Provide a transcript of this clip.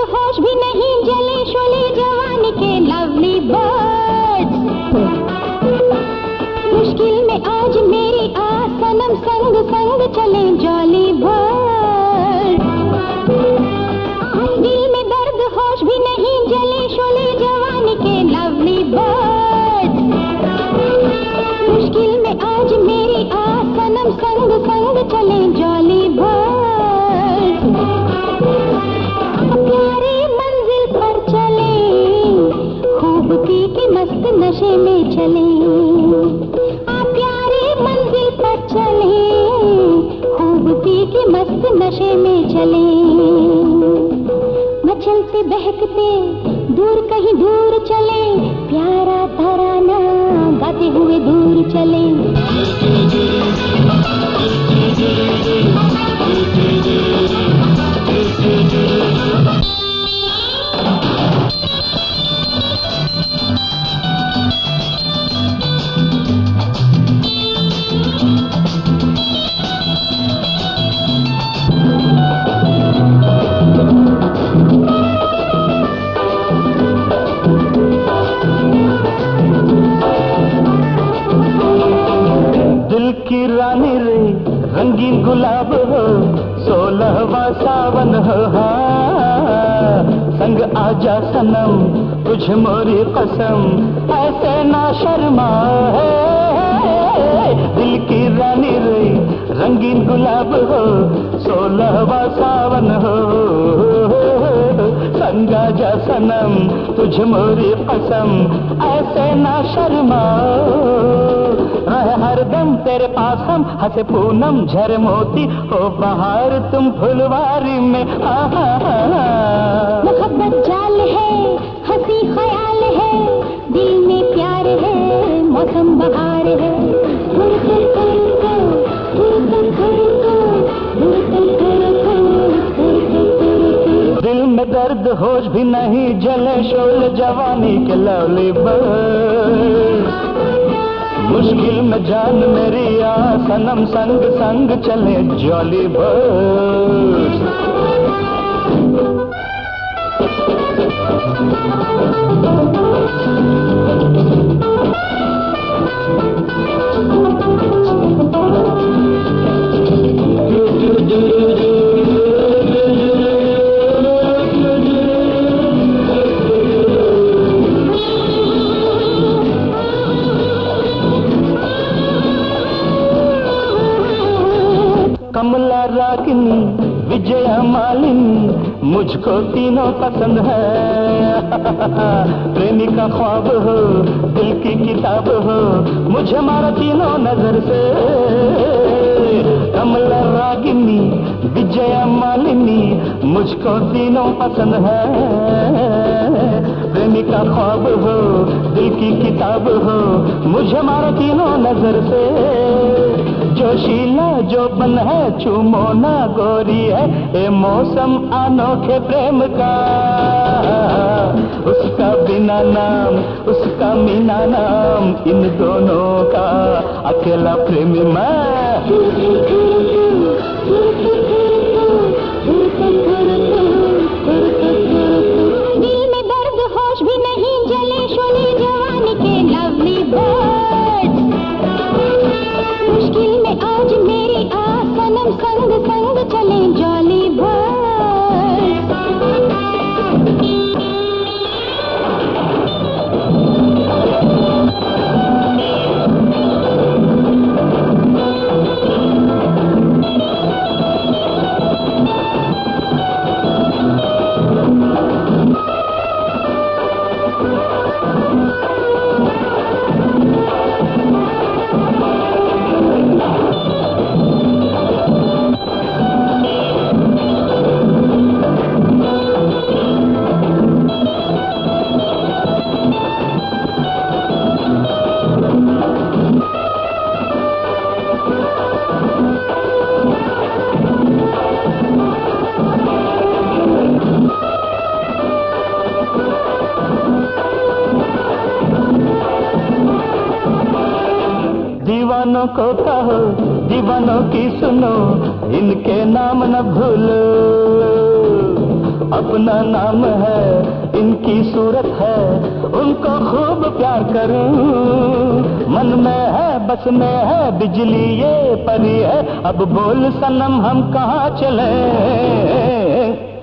होश भी नहीं, जले शोले जवानी के लवली बर्ड्स। मुश्किल में आज मेरी आ सनम, संग संग चले जॉली बर्ड्स। दिल में दर्द होश भी नहीं, जले शोले जवानी के लवली बर्ड्स। मुश्किल में आज मेरी आ सनम, संग संग चले जॉली बर्ड्स। प्यारी मंजिल पर चले, खूब पी के मस्त नशे में चले। प्यारी मंजिल पर चले, खूब पी के मस्त नशे में चले। मचलते बहकते दूर कहीं दूर चले, प्यारा तराना गाते हुए दूर चले। दिल की रानी रे रंगीन गुलाब हो, 16वां सावन हो। संग आजा सनम तुझ मोरी कसम, ऐसे ना शर्मा। दिल की रानी रे रंगीन गुलाब हो, 16वां सावन हो। संग आजा सनम तुझ मोरी कसम, ऐसे ना शर्मा। हरदम तेरे पास हम, हंसे पूनम झर मोती हो बहार तुम फुलवारी में। मोहब्बत जाल है, हंसी ख्याल है, दिल में प्यार है, मौसम बहार है। दिल में दर्द होश भी नहीं, जले शोले जवानी के लवली बर्ड्स। मुश्किल में जान मेरी आ सनम, संग संग चले जॉली बर्ड्स। कमला रागिनी विजया मालिनी, मुझको तीनों पसंद है। प्रेमी का ख्वाब हो, दिल की किताब हो, मुझे मारा तीनों नजर से। कमला रागिनी विजया मालिनी, मुझको तीनों पसंद है। प्रेमी का ख्वाब हो, दिल की किताब हो, मुझे मारा तीनों नजर से। जोशीला जो बन है चूमो ना गोरी है, ये मौसम अनोखे प्रेम का। उसका बिना नाम उसका मीना नाम, इन दोनों का अकेला प्रेमी मैं। दिल में दर्द होश भी नहीं, जले शोले जवानी के लवली बर्ड्स। मुश्किल में आज मेरी आ सनम, संग संग चले जॉली बर्ड्स। दीवानों को कहो, दीवानों की सुनो, इनके नाम न भूलो। अपना नाम है, इनकी सूरत है, उनको खूब प्यार करूं। मन में है, बस में है, बिजली ये परी है, अब बोल सनम हम कहाँ चले।